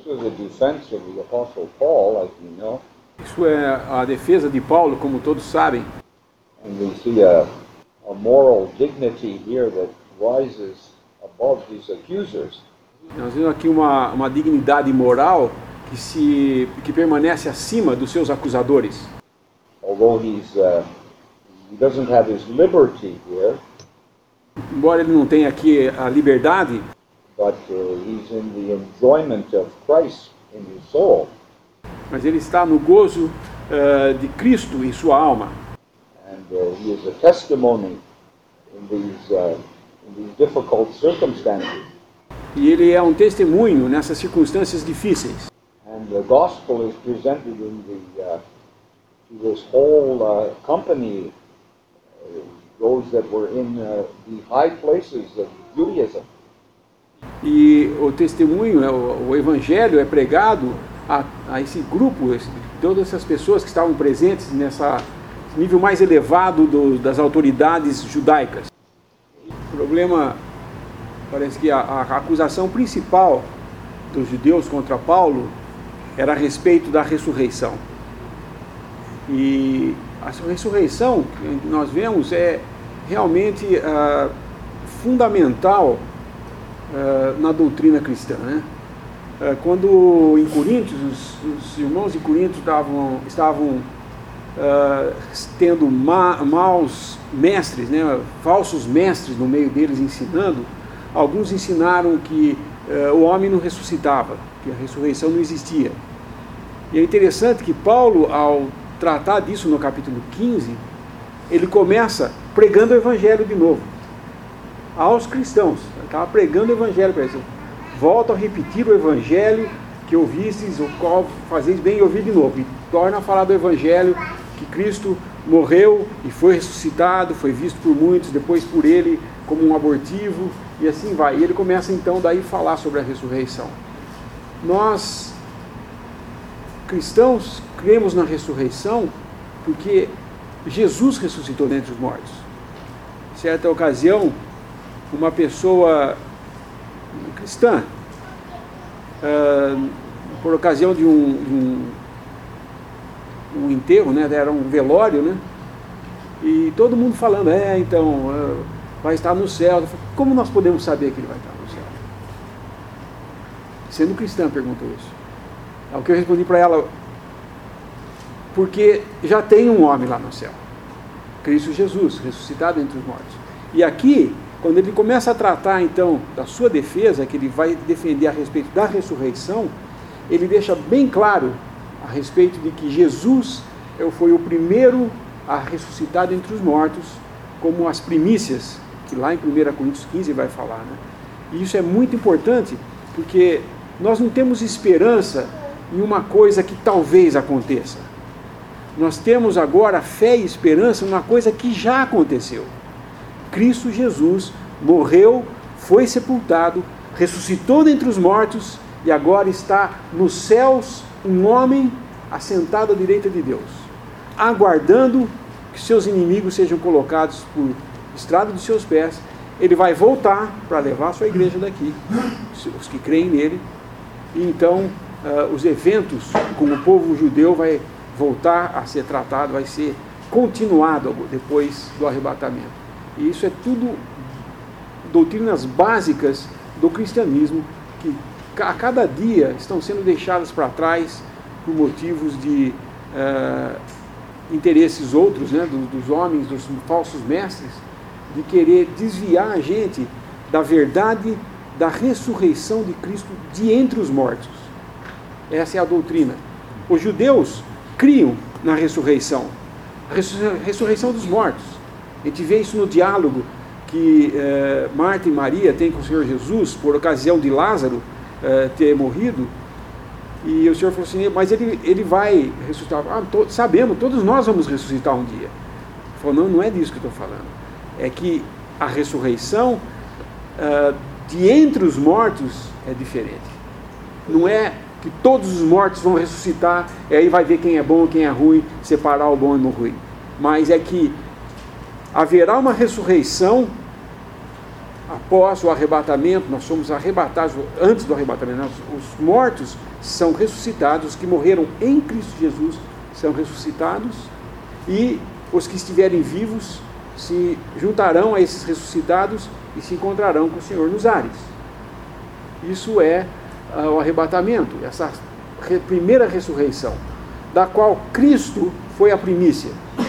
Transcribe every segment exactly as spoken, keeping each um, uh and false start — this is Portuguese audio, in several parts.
This was a defense of the Apostle Paul, as we know. Isso é a defesa de Paulo, como todos sabem. And we see a, a moral dignity here that rises above his accusers. Nós vemos aqui uma, uma dignidade moral que, se, que permanece acima dos seus acusadores. Although he's, uh, he doesn't have his liberty here, embora ele não tenha aqui a liberdade, but uh, he's in the enjoyment of Christ in his soul. Mas ele está no gozo uh, de Cristo em sua alma. And uh, he is a testimony in these, uh, in these difficult circumstances. E ele é um testemunho nessas circunstâncias difíceis. And the gospel is presented in the uh, to this whole uh, company, uh, those that were in uh, the high places of Judaism. E o testemunho, o, o evangelho é pregado a, a esse grupo, esse, todas essas pessoas que estavam presentes nessa nível mais elevado do, das autoridades judaicas. O problema, parece que a, a acusação principal dos judeus contra Paulo era a respeito da ressurreição. E a ressurreição que nós vemos é realmente uh, fundamental uh, na doutrina cristã, né? Uh, quando em Coríntios, os, os irmãos de Corinto estavam, estavam uh, tendo ma, maus mestres, né? Falsos mestres no meio deles ensinando, alguns ensinaram que uh, o homem não ressuscitava, que a ressurreição não existia. E é interessante que Paulo, ao tratar disso no capítulo quinze, ele começa pregando o evangelho de novo aos cristãos. Ele estava pregando o evangelho para eles. Volta a repetir o evangelho que ouvistes, o qual fazeis bem em ouvir de novo. E torna a falar do evangelho que Cristo morreu e foi ressuscitado, foi visto por muitos, depois por ele como um abortivo, e assim vai. E ele começa então daí a falar sobre a ressurreição. Nós, cristãos, cremos na ressurreição porque Jesus ressuscitou dentre os mortos. Em certa ocasião, uma pessoa cristã, uh, por ocasião de um, de um, um enterro, né, era um velório, né, e todo mundo falando, é, então, uh, vai estar no céu. Eu falei, como nós podemos saber que ele vai estar no céu? Sendo cristã, perguntou isso. Ao que eu respondi para ela, porque já tem um homem lá no céu, Cristo Jesus, ressuscitado entre os mortos. E aqui, quando ele começa a tratar então da sua defesa, que ele vai defender a respeito da ressurreição, ele deixa bem claro a respeito de que Jesus foi o primeiro a ressuscitar entre os mortos, como as primícias, que lá em primeira Coríntios quinze vai falar, né? E isso é muito importante, porque nós não temos esperança em uma coisa que talvez aconteça. Nós temos agora fé e esperança numa coisa que já aconteceu. Cristo Jesus morreu, foi sepultado, ressuscitou dentre os mortos e agora está nos céus um homem assentado à direita de Deus, aguardando que seus inimigos sejam colocados por estrado dos seus pés. Ele vai voltar para levar a sua igreja daqui, os que creem nele, e então uh, os eventos com o povo judeu vai voltar a ser tratado, vai ser continuado depois do arrebatamento. E isso é tudo doutrinas básicas do cristianismo que a cada dia estão sendo deixadas para trás por motivos de uh, interesses outros, né, dos, dos homens, dos falsos mestres, de querer desviar a gente da verdade da ressurreição de Cristo de entre os mortos. Essa é a doutrina. Os judeus criam na ressurreição, a ressurreição dos mortos. A gente vê isso no diálogo que eh, Marta e Maria têm com o Senhor Jesus por ocasião de Lázaro eh, ter morrido, e o Senhor falou assim, mas ele, ele vai ressuscitar. Ah, to, sabemos, todos nós vamos ressuscitar um dia. Ele falou, não, não é disso que eu estou falando. É que a ressurreição uh, de entre os mortos é diferente. Não é que todos os mortos vão ressuscitar, e aí vai ver quem é bom e quem é ruim, separar o bom e o ruim. Mas é que haverá uma ressurreição após o arrebatamento, nós somos arrebatados, antes do arrebatamento, nós, os mortos são ressuscitados, os que morreram em Cristo Jesus são ressuscitados, e os que estiverem vivos se juntarão a esses ressuscitados e se encontrarão com o Senhor nos ares. Isso é uh, o arrebatamento, essa re- primeira ressurreição, da qual Cristo foi a primícia.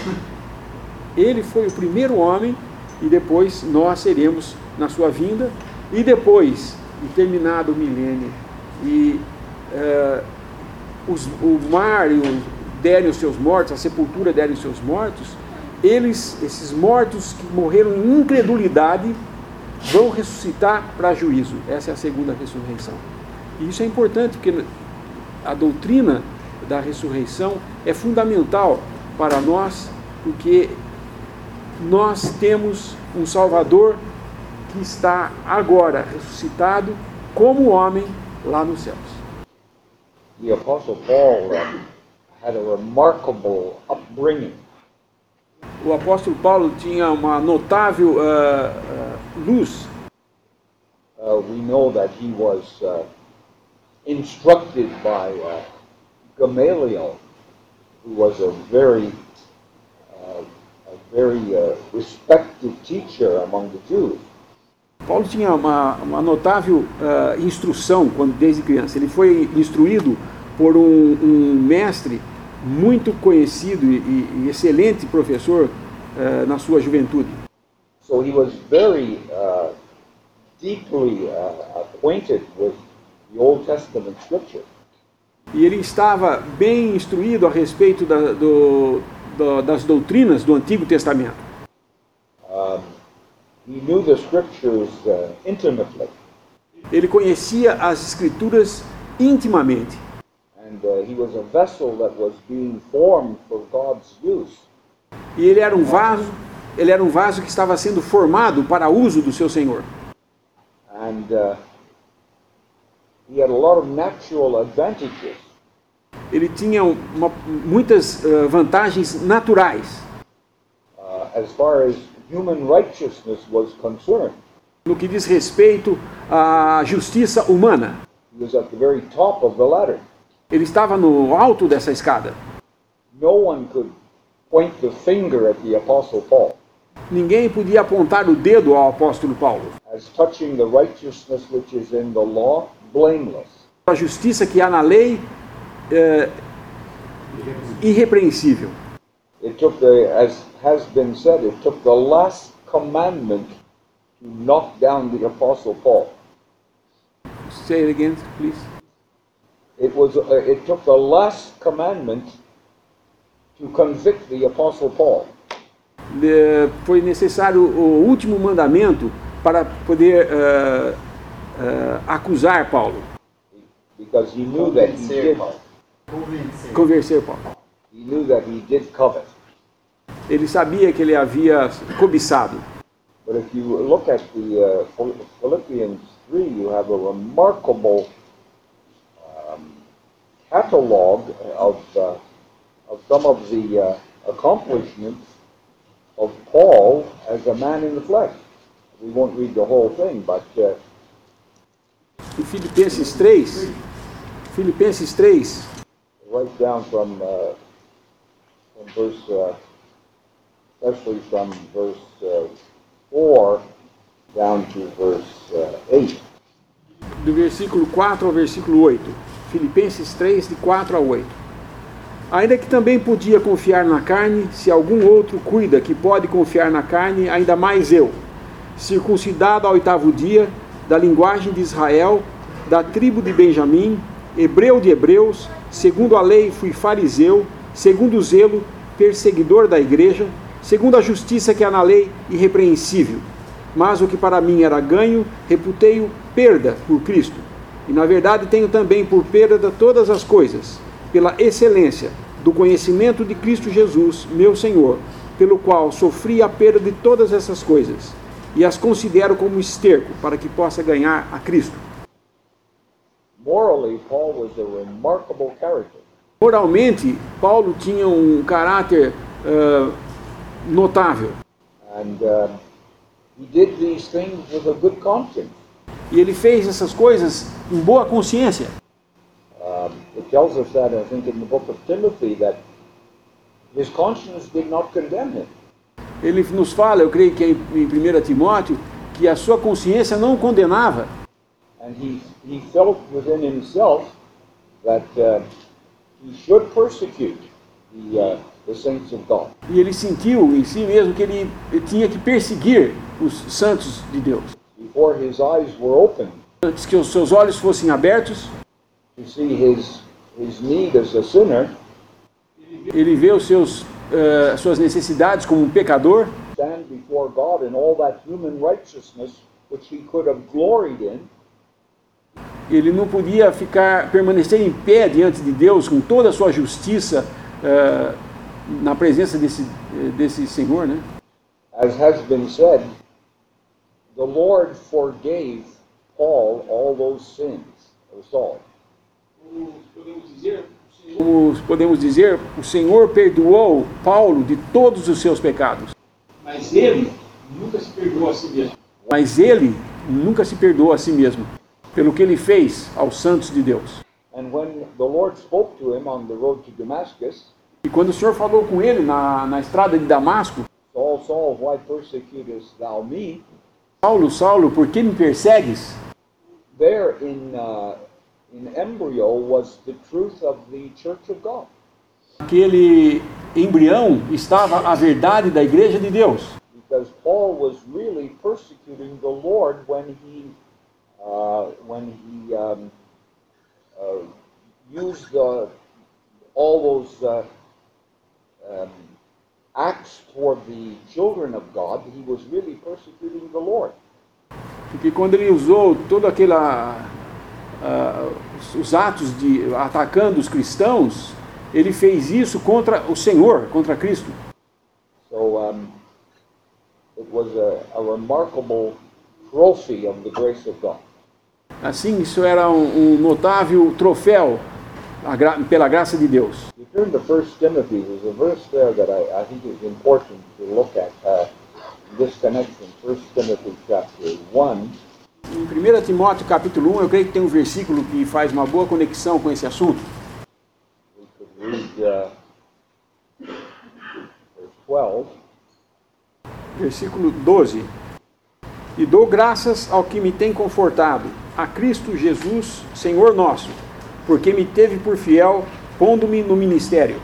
Ele foi o primeiro homem, e depois nós seremos na sua vinda, e depois, e terminado o milênio, e uh, os, o mar e o, derem os seus mortos, a sepultura derem os seus mortos, eles, esses mortos que morreram em incredulidade, vão ressuscitar para juízo. Essa é a segunda ressurreição. E isso é importante, porque a doutrina da ressurreição é fundamental para nós, porque nós temos um Salvador que está agora ressuscitado como homem lá nos céus. The Apostle Paul uh, had a remarkable upbringing. O apóstolo Paulo tinha uma notável uh, uh, luz. Uh, we know that he was uh, instructed by uh, Gamaliel, who was a very, uh, a very uh, respected teacher among the Jews. Paulo tinha uma, uma notável uh, instrução quando desde criança. Ele foi instruído por um, um mestre muito conhecido e, e excelente professor uh, na sua juventude. So he was very uh, deeply uh, acquainted with the Old Testament scripture. E ele estava bem instruído a respeito da, do, do, das doutrinas do Antigo Testamento. Um, he knew the scriptures uh, intimately. Ele conhecia as Escrituras intimamente. And uh, he was a vessel that was being formed for God's use. E ele era um vaso, ele era um vaso que estava sendo formado para uso do seu Senhor. And uh, he had a lot of natural advantages. Ele tinha uma, muitas uh, vantagens naturais Uh, as far as human righteousness was concerned. no que diz respeito à justiça humana. He was at the very top of the ladder. Ele estava no alto dessa escada. No one could point the finger at the Apostle Paul Ninguém podia apontar o dedo ao apóstolo Paulo. as touching the righteousness which is in the law, blameless. A justiça que há na lei é irrepreensível. It took the, as has been said, it took the last commandment to knock down the Apostle Paul. Say it again, please. It was. Uh, it took the last commandment to convict the Apostle Paul. De, foi necessário o último mandamento para poder uh, uh, acusar Paulo, Because he knew that he did. convencer Paulo. He knew that he did covet. Ele sabia que ele havia cobiçado. But if you look at the uh, Philippians three, you have a remarkable um, catalog of uh, of some of the uh, accomplishments of Paul as a man in the flesh. We won't read the whole thing, but uh, Em Filipenses três, Filipenses três, right down from uh, from verse, uh, especially from verse uh, four down to verse uh, eight. do versículo quatro ao versículo oito. Filipenses três, de quatro a oito. Ainda que também podia confiar na carne, se algum outro cuida que pode confiar na carne, ainda mais eu, circuncidado ao oitavo dia, da linguagem de Israel, da tribo de Benjamim, hebreu de hebreus, segundo a lei fui fariseu, segundo o zelo, perseguidor da igreja, segundo a justiça que há na lei, irrepreensível. Mas o que para mim era ganho, reputei-o perda por Cristo. E na verdade tenho também por perda todas as coisas, pela excelência do conhecimento de Cristo Jesus, meu Senhor, pelo qual sofri a perda de todas essas coisas, e as considero como esterco, para que possa ganhar a Cristo. Morally, Paul was a remarkable character. Moralmente, Paulo tinha um caráter uh, notável. And uh, he did these things with a good conscience. E ele fez essas coisas em boa consciência. Um, it tells us that, I think, in the book of Timothy, that his conscience did not condemn him. Ele nos fala, eu creio que é em primeira Timóteo, que a sua consciência não o condenava. And he, he felt within himself that uh, he should persecute the, uh, the saints of God. E ele sentiu em si mesmo que ele tinha que perseguir os santos de Deus. Before his eyes were opened, Antes que os seus olhos fossem abertos, to see his, his need as a sinner, ele vê os seus, uh, suas necessidades como um pecador, stand before God in all that human righteousness which he could have gloried in, ele não podia ficar, permanecer em pé diante de Deus com toda a sua justiça uh, na presença desse, desse Senhor, né? as has been said, the Lord forgave Paul all those sins, or Saul. Como podemos dizer, o Senhor perdoou Paulo de todos os seus pecados. Mas ele nunca se perdoou a si mesmo. Mas ele nunca se perdoou a si mesmo pelo que ele fez aos santos de Deus. And when the Lord spoke to him on the road to Damascus, E quando o Senhor falou com ele na, na estrada de Damasco, Saul, Saul, why persecutest thou me? Saulo, Saulo, por que me persegues? There in, uh, in embryo was the truth of the Church of God. Aquele embrião estava a verdade da Igreja de Deus. Because Paul was really persecuting the Lord when he, uh, when he um, uh, used the, all those uh, um, acts toward the children of God. He was really persecuting the Lord. Porque quando ele usou todo aquela uh, os atos de atacando os cristãos, ele fez isso contra o Senhor, contra Cristo. So um, it was a, a remarkable trophy of the grace of God. Assim, isso era um, um notável troféu a gra pela graça de Deus. You turn to First Timothy. There's a verse there that I, I think is important to look at. Uh, this connection, First Timothy chapter one. Em primeira Timóteo capítulo um, eu creio que tem um versículo que faz uma boa conexão com esse assunto. We could read uh, verse twelve. Versículo doze. E dou graças ao que me tem confortado, a Cristo Jesus, Senhor nosso, porque me teve por fiel, pondo-me no ministério.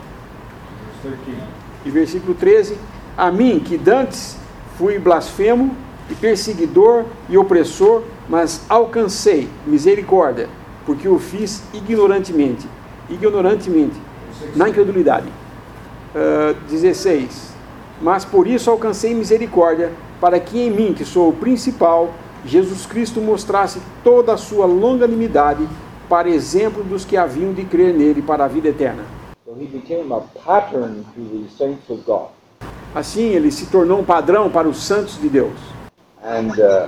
E versículo treze. A mim, que dantes fui blasfemo, e perseguidor e opressor, mas alcancei misericórdia, porque o fiz ignorantemente, ignorantemente, na incredulidade. Uh, dezesseis. Mas por isso alcancei misericórdia, para que em mim, que sou o principal, Jesus Cristo mostrasse toda a sua longanimidade, para exemplo dos que haviam de crer nele para a vida eterna. So he became a pattern to the saints of God. Assim, ele se tornou um padrão para os santos de Deus. And uh,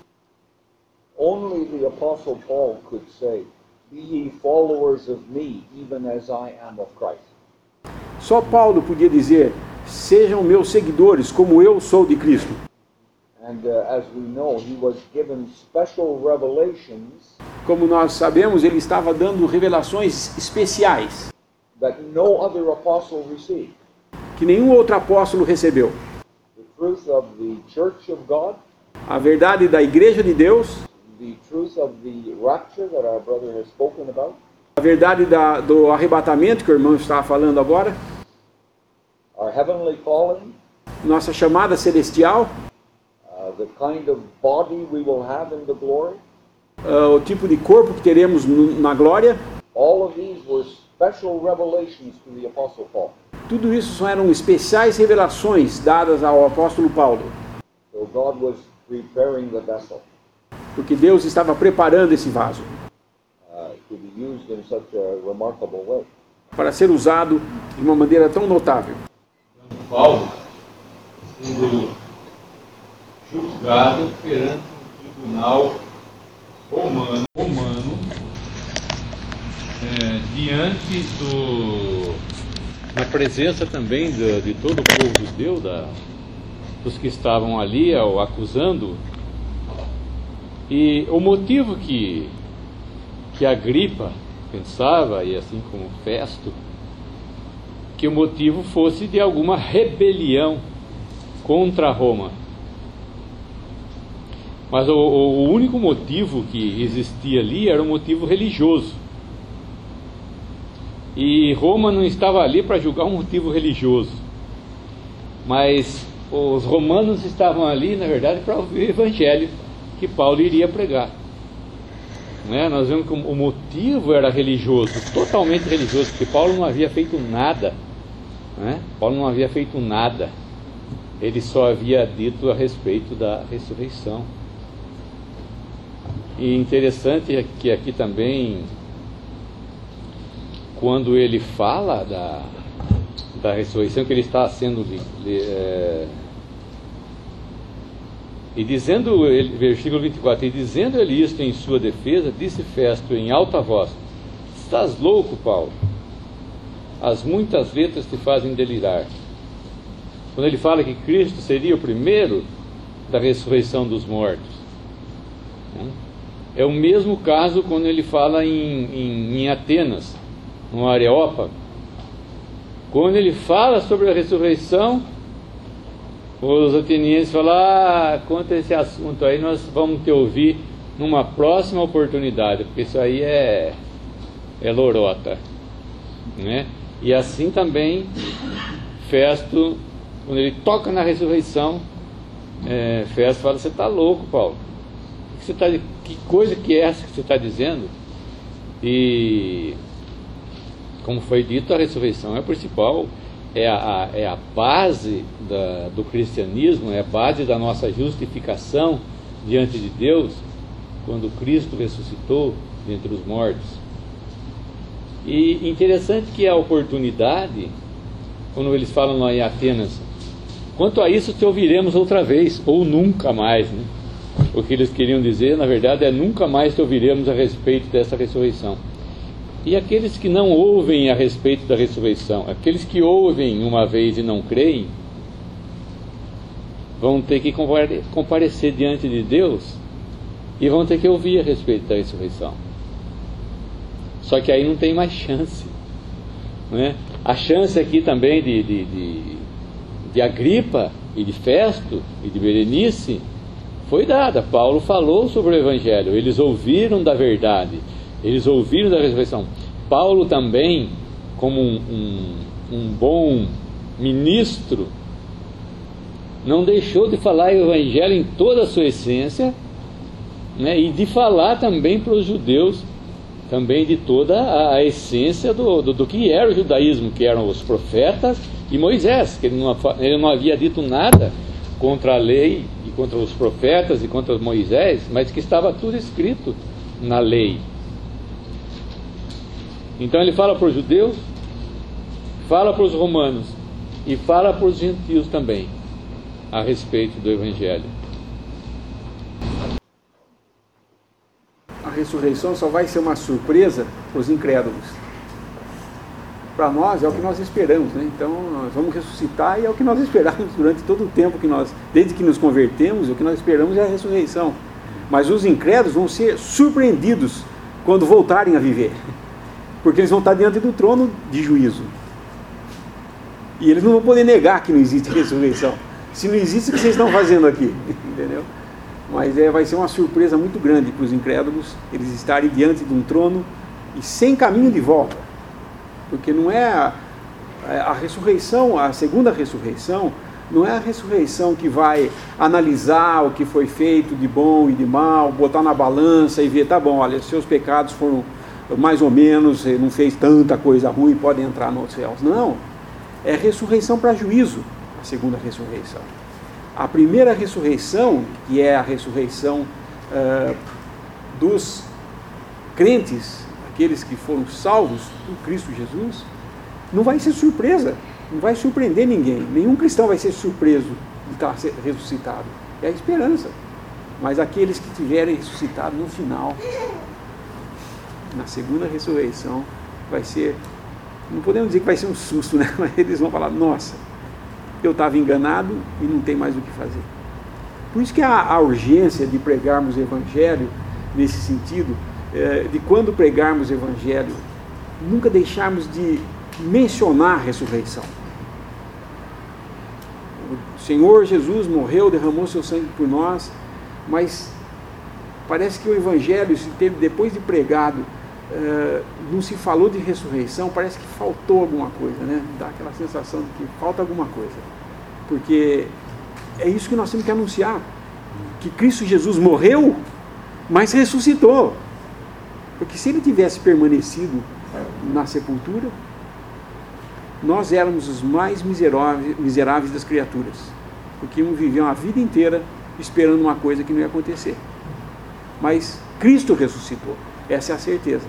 only the Apostle Paul could say, "Be ye followers of me, even as I am of Christ." Só Paulo podia dizer, sejam meus seguidores, como eu sou de Cristo. And uh, as we know, he was given special revelations Como nós sabemos, ele estava dando revelações especiais, that no other apostle received. que nenhum outro apóstolo recebeu. The truth of the Church of God, A verdade da Igreja de Deus, the truth of the rapture that our brother has spoken about, a verdade da, do arrebatamento que o irmão estava falando agora, our heavenly calling, nossa chamada celestial, uh, the kind of body we will have in the glory. uh, o tipo de corpo que teremos no, na glória, All of these were special revelations to the Apostle Paul. tudo isso eram especiais revelações dadas ao apóstolo Paulo, So God was preparing the vessel porque Deus estava preparando esse vaso uh, to be used in such a remarkable way. para ser usado de uma maneira tão notável. Paulo sendo julgado perante um tribunal romano, romano é, diante do na presença também de, de todo o povo judeu, da, dos que estavam ali ao acusando. E o motivo que, que Agripa pensava, e assim como Festo, que o motivo fosse de alguma rebelião contra Roma. Mas o, o único motivo que existia ali era um motivo religioso. E Roma não estava ali para julgar um motivo religioso, mas os romanos estavam ali, na verdade, para ouvir o evangelho que Paulo iria pregar. Né? Nós vemos que o motivo era religioso, totalmente religioso, porque Paulo não havia feito nada. Né? Paulo não havia feito nada. Ele só havia dito a respeito da ressurreição. E interessante é que aqui também, quando ele fala da, da ressurreição, que ele está sendo li, li, é, e dizendo, ele, versículo vinte e quatro, e dizendo ele isto em sua defesa, disse Festo em alta voz: estás louco, Paulo? As muitas letras te fazem delirar. Quando ele fala que Cristo seria o primeiro da ressurreição dos mortos, né? É o mesmo caso quando ele fala em, em, em Atenas, no Areópago. Quando ele fala sobre a ressurreição, os atenienses falam: ah, quanto a esse assunto aí nós vamos te ouvir numa próxima oportunidade, porque isso aí é, é lorota, né? E assim também Festo, quando ele toca na ressurreição, é, Festo fala: você está louco, Paulo, que, você tá, que coisa que é essa que você está dizendo? E como foi dito, a ressurreição é a principal, é a, é a base da, do cristianismo, é a base da nossa justificação diante de Deus, quando Cristo ressuscitou dentre os mortos. E interessante que a oportunidade, quando eles falam lá em Atenas, quanto a isso te ouviremos outra vez, ou nunca mais, né? O que eles queriam dizer, na verdade, é nunca mais te ouviremos a respeito dessa ressurreição. E aqueles que não ouvem a respeito da ressurreição, aqueles que ouvem uma vez e não creem, vão ter que comparecer diante de Deus e vão ter que ouvir a respeito da ressurreição. Só que aí não tem mais chance, né? A chance aqui também de, de, de, de Agripa e de Festo e de Berenice foi dada. Paulo falou sobre o Evangelho, eles ouviram da verdade, eles ouviram da ressurreição. Paulo também, como um, um, um bom ministro, não deixou de falar o Evangelho em toda a sua essência, né, e de falar também para os judeus, também de toda a, a essência do, do, do que era o judaísmo, que eram os profetas e Moisés, que ele não, ele não havia dito nada contra a lei e contra os profetas e contra Moisés, mas que estava tudo escrito na lei. Então ele fala para os judeus, fala para os romanos e fala para os gentios também a respeito do Evangelho. A ressurreição só vai ser uma surpresa para os incrédulos. Para nós é o que nós esperamos, né? Então nós vamos ressuscitar e é o que nós esperamos durante todo o tempo que nós, desde que nos convertemos, o que nós esperamos é a ressurreição. Mas os incrédulos vão ser surpreendidos quando voltarem a viver, porque eles vão estar diante do trono de juízo. E eles não vão poder negar que não existe ressurreição. Se não existe, o que vocês estão fazendo aqui? Entendeu? Mas é, vai ser uma surpresa muito grande para os incrédulos, eles estarem diante de um trono e sem caminho de volta. Porque não é a, a ressurreição, a segunda ressurreição, não é a ressurreição que vai analisar o que foi feito de bom e de mal, botar na balança e ver, tá bom, olha, seus pecados foram mais ou menos, não fez tanta coisa ruim, pode entrar nos céus. Não, é ressurreição para juízo, a segunda ressurreição. A primeira ressurreição, que é a ressurreição uh, dos crentes, aqueles que foram salvos por Cristo Jesus, não vai ser surpresa, não vai surpreender ninguém. Nenhum cristão vai ser surpreso de estar ressuscitado. É a esperança. Mas aqueles que tiverem ressuscitado no final, na segunda ressurreição, vai ser, não podemos dizer que vai ser um susto, né? Mas eles vão falar, nossa, eu estava enganado e não tem mais o que fazer. Por isso que há a urgência de pregarmos o Evangelho nesse sentido, é, de quando pregarmos o Evangelho, nunca deixarmos de mencionar a ressurreição. O Senhor Jesus morreu, derramou seu sangue por nós, mas parece que o Evangelho, se teve, depois de pregado, uh, não se falou de ressurreição, parece que faltou alguma coisa, né? Dá aquela sensação de que falta alguma coisa. Porque é isso que nós temos que anunciar, que Cristo Jesus morreu, mas ressuscitou. Porque se ele tivesse permanecido na sepultura, nós éramos os mais miseráveis, miseráveis das criaturas, porque iam viver uma vida inteira esperando uma coisa que não ia acontecer. Mas Cristo ressuscitou, essa é a certeza.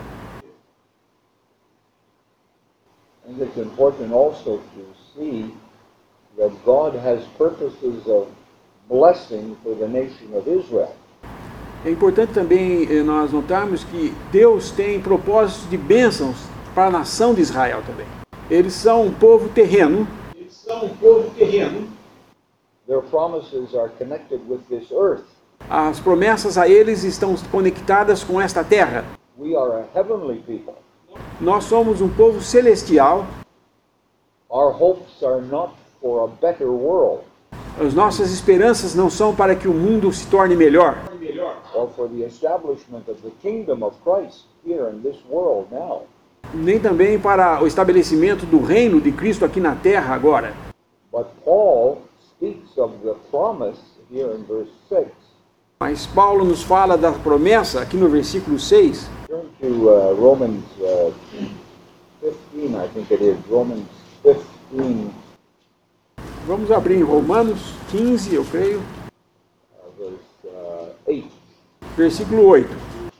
And it's important also to see that God has purposes of blessing for the nation of Israel. É importante também nós notarmos que Deus tem propósitos de bênçãos para a nação de Israel também. Eles são um povo terreno. Eles são um povo terreno. Their promises are connected with this earth. As promessas a eles estão conectadas com esta terra. We are a heavenly people. Nós somos um povo celestial. Our hopes are not for a better world. As nossas esperanças não são para que o mundo se torne melhor, or for the establishment of the kingdom of Christ here in this world now. nem também para o estabelecimento do reino de Cristo aqui na terra agora. But Paul speaks of the promise here in verse six. Mas Paulo nos fala da promessa aqui no versículo seis. Turn to uh, Romans uh, fifteen, I think it is. Romans fifteen. Vamos abrir em Romanos quinze, eu creio. Uh, verse uh, eight. Versículo oito.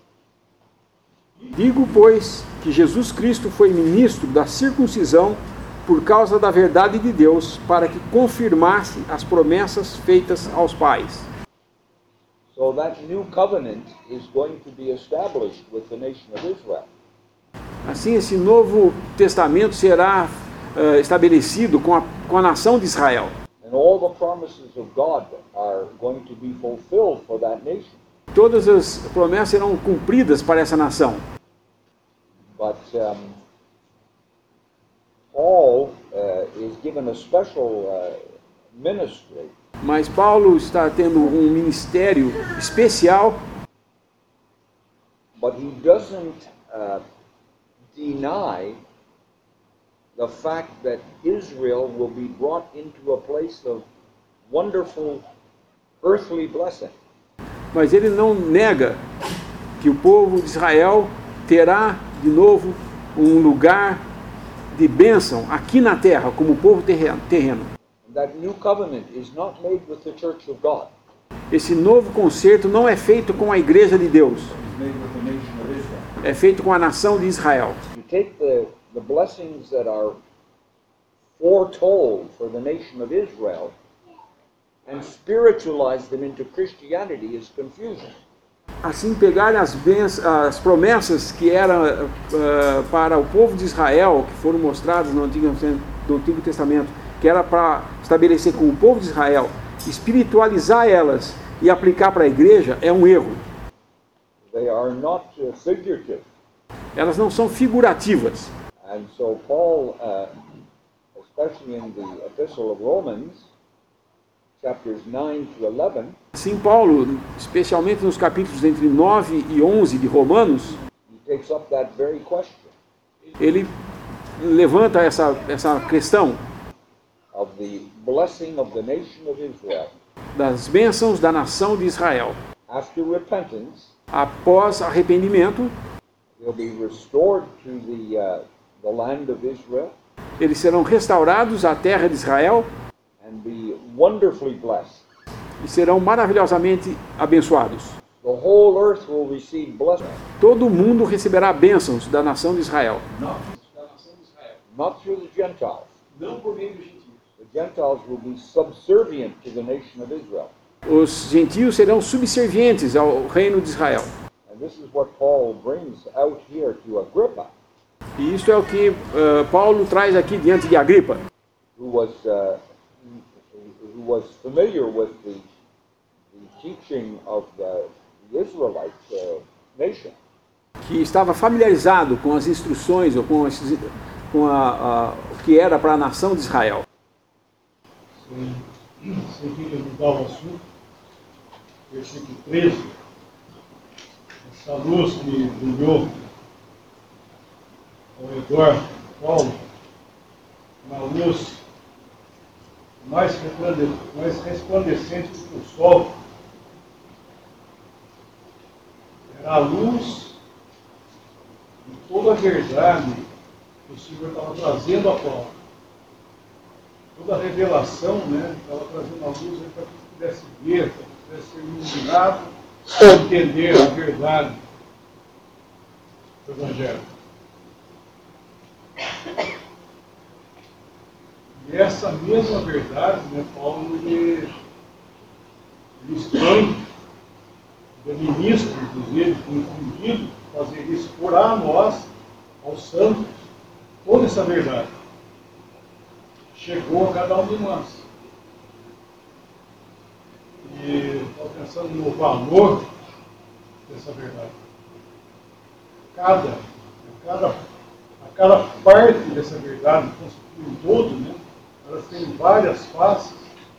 Digo, pois, que Jesus Cristo foi ministro da circuncisão por causa da verdade de Deus, para que confirmasse as promessas feitas aos pais. So that new covenant is going to be established with the nation of Israel. Assim, esse novo testamento será uh, estabelecido com a, com a nação de Israel. And all the promises of God are going to be fulfilled for that nation. Todas as promessas serão cumpridas para essa nação. But um, Paul uh, is given a special uh, ministry. Mas Paulo está tendo um ministério especial. But he doesn't uh, deny the fact that Israel will be brought into a place of wonderful earthly blessing. Mas ele não nega que o povo de Israel terá de novo um lugar de bênção aqui na terra, como povo terreno. That new covenant is not made with the church of God. Esse novo concerto não é feito com a igreja de Deus. É feito com a nação de Israel. You take the, the blessings that are foretold for the nation of Israel and spiritualize them into Christianity is confusion. Assim, pegar as, bens, as promessas que eram uh, para o povo de Israel, que foram mostradas no Antigo, no Antigo Testamento, que era para estabelecer com o povo de Israel, espiritualizar elas e aplicar para a igreja, é um erro. They are not uh, figurative. Elas não são figurativas. And so Paul, uh, especially in the Epistle of Romans, chapters nine to eleven, Sim, Paulo, especialmente nos capítulos entre nove e onze de Romanos, he takes up that very question ele levanta essa, essa questão of the blessing of the nation of Israel das bênçãos da nação de Israel. after repentance. Após arrependimento, They'll be restored to the uh, the land of Israel eles serão restaurados à terra de Israel and be wonderfully blessed. e serão maravilhosamente abençoados. The whole earth will receive blessing, Todo mundo receberá bênçãos da nação de Israel. Da nação de Israel. not through the Gentiles. Não por meio dos gentios. The Gentiles will be subservient to the nation of Israel. Os gentios serão subservientes ao reino de Israel. And this is what Paul brings out here to Agrippa, E isso é o que uh, Paulo traz aqui diante de Agripa, who was uh, who was familiar with the, the teaching of the, the Israelite uh, nation. Que estava familiarizado com as instruções ou com, esses, com a, a, o que era para a nação de Israel. Sem, sem querer mudar o assunto, versículo treze, essa luz que brilhou ao redor de Paulo, uma luz mais resplandecente do que o sol, era a luz de toda a verdade que o Senhor estava trazendo a Paulo. Toda a revelação, né, estava trazendo a luz para que pudesse ver, para que pudesse ser iluminado, entender a verdade do Evangelho. E essa mesma verdade, né, Paulo ele, ele expõe, ele ministra, inclusive, confundido, fazer isso por a nós, aos santos, toda essa verdade chegou a cada um de nós. E estou pensando no valor dessa verdade. Cada, a cada, a cada parte dessa verdade, constitui um todo, né? Elas têm várias faces.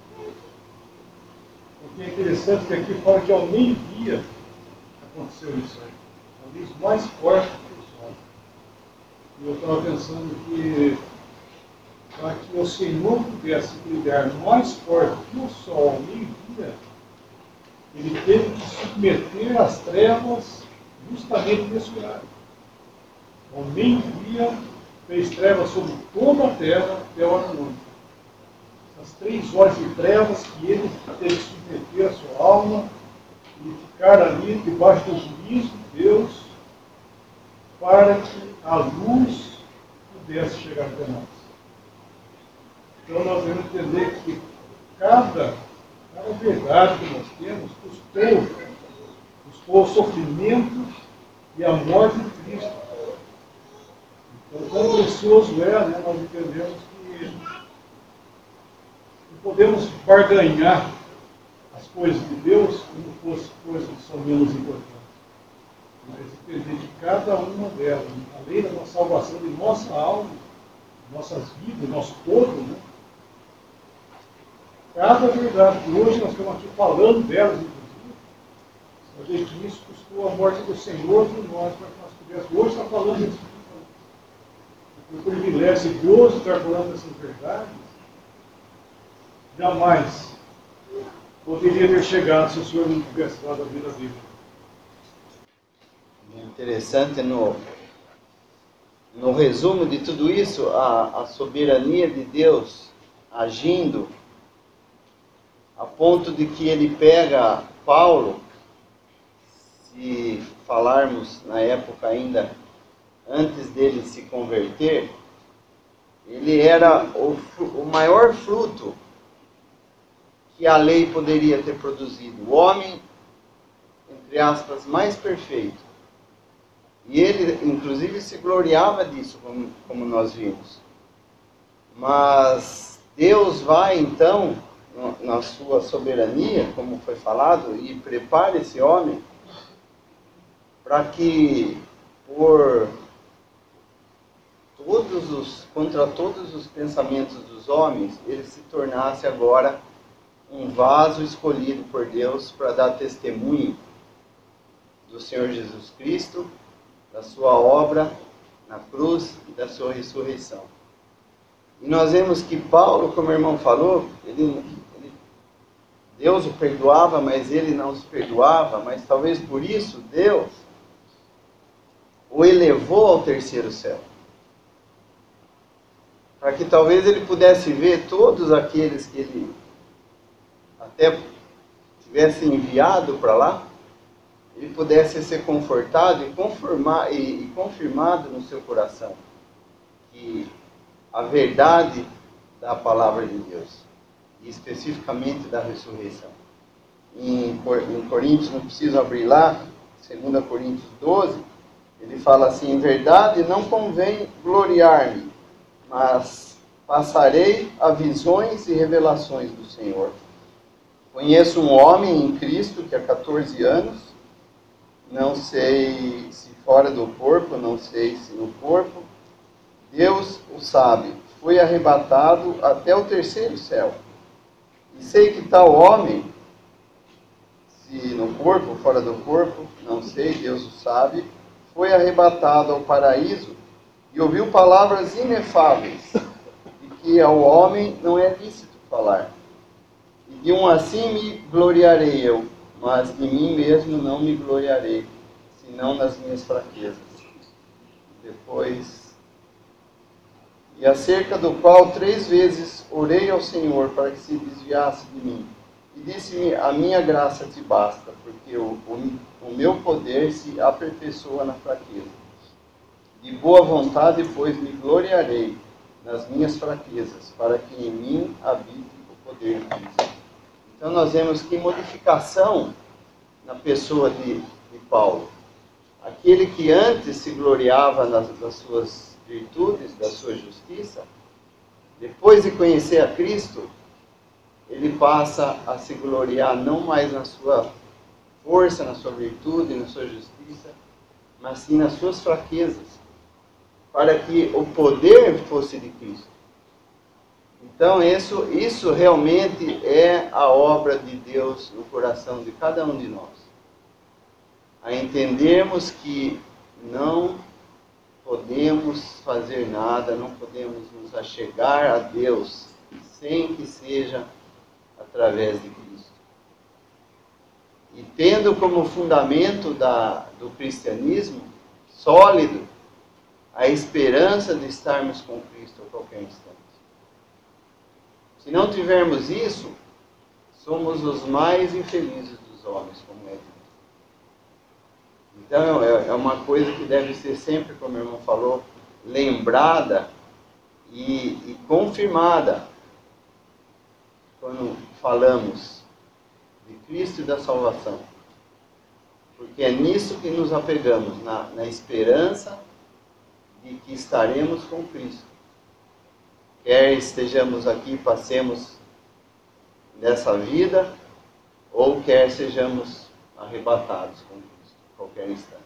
O que é interessante é que aqui fala que ao meio-dia aconteceu isso aí. A luz mais forte que o sol. E eu estava pensando que para que o Senhor pudesse brilhar mais forte que o sol ao meio-dia, ele teve que submeter as trevas justamente nesse horário. Ao meio-dia fez trevas sobre toda a terra até a hora da noite. As três horas de trevas que ele teve que submeter a sua alma e ficar ali debaixo do juízo de Deus para que a luz pudesse chegar até nós. Então nós devemos entender que cada, cada verdade que nós temos custou, custou o sofrimento e a morte de Cristo. Então, quão precioso é, né, nós entendemos que não podemos barganhar as coisas de Deus como fossem coisas que são menos importantes. Mas entender que cada uma delas, além da nossa salvação de nossa alma, nossas vidas, nosso todo, né? Cada verdade que hoje nós estamos aqui falando delas, inclusive, saber que isso custou a morte do Senhor por nós, para que nós pudéssemos hoje estar falando isso. O privilégio de hoje estar falando dessas verdades, jamais poderia ter chegado se o Senhor não tivesse dado a vida dele. É interessante, no, no resumo de tudo isso, a, a soberania de Deus agindo a ponto de que ele pega Paulo, se falarmos na época ainda antes dele se converter, ele era o, o maior fruto que a lei poderia ter produzido. O homem, entre aspas, mais perfeito. E ele, inclusive, se gloriava disso, como, como nós vimos. Mas Deus vai, então, na sua soberania, como foi falado, e prepara esse homem para que, por todos os, contra todos os pensamentos dos homens, ele se tornasse agora um vaso escolhido por Deus para dar testemunho do Senhor Jesus Cristo, da sua obra na cruz e da sua ressurreição. E nós vemos que Paulo, como o irmão falou, ele, ele, Deus o perdoava, mas ele não se perdoava, mas talvez por isso Deus o elevou ao terceiro céu. Para que talvez ele pudesse ver todos aqueles que ele até tivesse enviado para lá, ele pudesse ser confortado e, conformar, e, e confirmado no seu coração que a verdade da palavra de Deus, e especificamente da ressurreição. Em, em Coríntios, não preciso abrir lá, dois Coríntios doze, ele fala assim: em verdade não convém gloriar-me, mas passarei a visões e revelações do Senhor. Conheço um homem em Cristo que há quatorze anos, não sei se fora do corpo, não sei se no corpo, Deus o sabe, foi arrebatado até o terceiro céu. E sei que tal homem, se no corpo ou fora do corpo, não sei, Deus o sabe, foi arrebatado ao paraíso e ouviu palavras inefáveis, e que ao homem não é lícito falar. E de um assim me gloriarei eu, mas de mim mesmo não me gloriarei, senão nas minhas fraquezas. Depois, e acerca do qual três vezes orei ao Senhor para que se desviasse de mim. E disse-me, a minha graça te basta, porque o, o, o meu poder se aperfeiçoa na fraqueza. De boa vontade, pois, me gloriarei nas minhas fraquezas, para que em mim habite o poder de Cristo. Então nós vemos que modificação na pessoa de, de Paulo. Aquele que antes se gloriava nas, das suas virtudes, da sua justiça, depois de conhecer a Cristo, ele passa a se gloriar não mais na sua força, na sua virtude, na sua justiça, mas sim nas suas fraquezas, para que o poder fosse de Cristo. Então isso, isso realmente é a obra de Deus no coração de cada um de nós. A entendermos que não podemos fazer nada, não podemos nos achegar a Deus sem que seja através de Cristo. E tendo como fundamento da, do cristianismo sólido a esperança de estarmos com Cristo a qualquer instante. Se não tivermos isso, somos os mais infelizes dos homens, como é dito. Então é uma coisa que deve ser sempre, como o irmão falou, lembrada e, e confirmada quando falamos de Cristo e da salvação. Porque é nisso que nos apegamos, na, na esperança de que estaremos com Cristo. Quer estejamos aqui, passemos nessa vida, ou quer sejamos arrebatados com Cristo, a qualquer instante.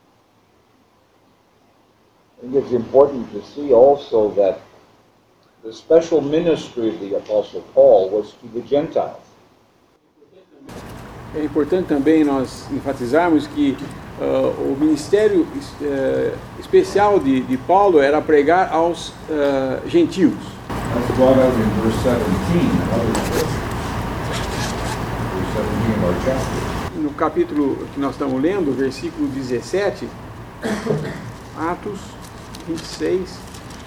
I think it's important to see also that the special ministry of the Apostle Paul was to the Gentiles. É importante também nós enfatizarmos que uh, o ministério uh, especial de, de Paulo era pregar aos uh, gentios. That's brought out in verse seventeen, another verse. Verse seventeen of our chapter. No capítulo que nós estamos lendo, versículo dezessete, Atos vinte e seis,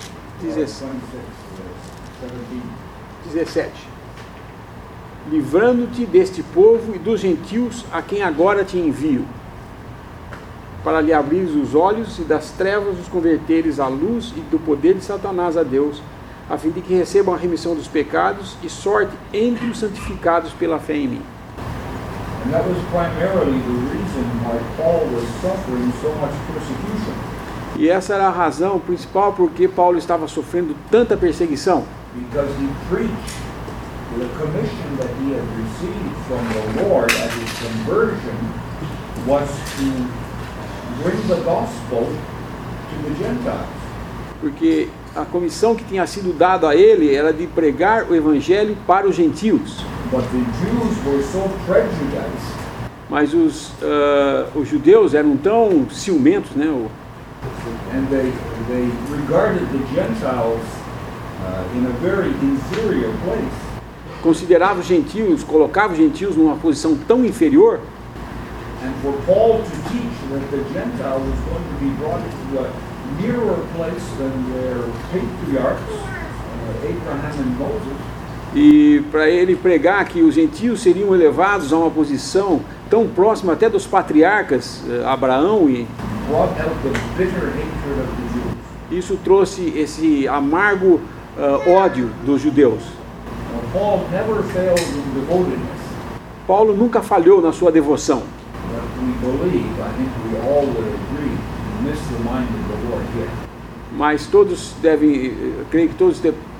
dezessete. Livrando-te deste povo e dos gentios a quem agora te envio, para lhe abrires os olhos e das trevas os converteres à luz e do poder de Satanás a Deus, a fim de que recebam a remissão dos pecados e sorte entre os santificados pela fé em mim. And that was primarily the reason why Paul was suffering so much persecution. E essa era a razão principal porque Paulo estava sofrendo tanta perseguição. Because he preached the commission that he had received from the Lord at his conversion was to bring the gospel to the Gentiles. Porque a comissão que tinha sido dada a ele era de pregar o evangelho para os gentios. But the Jews were so prejudiced. Mas os, uh, os judeus eram tão ciumentos, né? O, And they, they regarded the Gentiles uh, in a very inferior place. consideravam os gentios, colocavam os gentios numa posição tão inferior. And for Paul to teach that the Gentile was going to be brought into a nearer place than their patriarchs, uh, Abraham and Moses. E para ele pregar que os gentios seriam elevados a uma posição tão próxima até dos patriarcas, Abraão, e Brought out the bitter hatred of the Jews. isso trouxe esse amargo uh, ódio dos judeus. Now, Paul never failed in devotedness. Paulo nunca falhou na sua devoção. But we believe, I think we all would agree, he missed the mind of the Lord here. Mas todos devem, creio que todos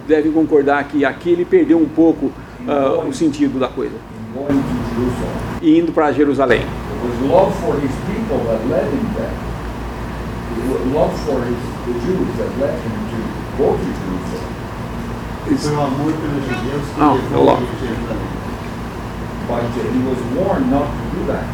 devem concordar que aqui ele perdeu um pouco uh, o sentido da coisa. in going to Jerusalem. E indo para Jerusalém. It was love for his people that led him there. It was love for his, the Jews that led him to go to Jerusalem. Foi um amor pelos judeus que Não, levou eu logo. ele a Jerusalém. But uh, he was warned not to do that.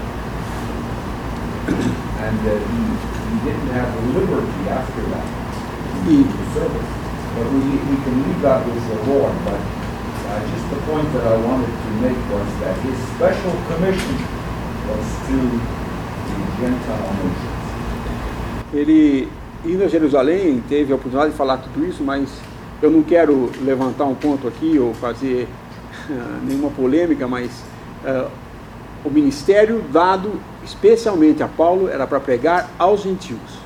And uh, he, he didn't have liberty after that in E- the service. But we, we can leave that with the Lord. But uh, just the point that I wanted to make was that his special commission was to the Gentile nations. Ele, indo a Jerusalém, teve a oportunidade de falar tudo isso, mas eu não quero levantar um ponto aqui ou fazer uh, nenhuma polêmica, mas uh, o ministério dado especialmente a Paulo era para pregar aos gentios.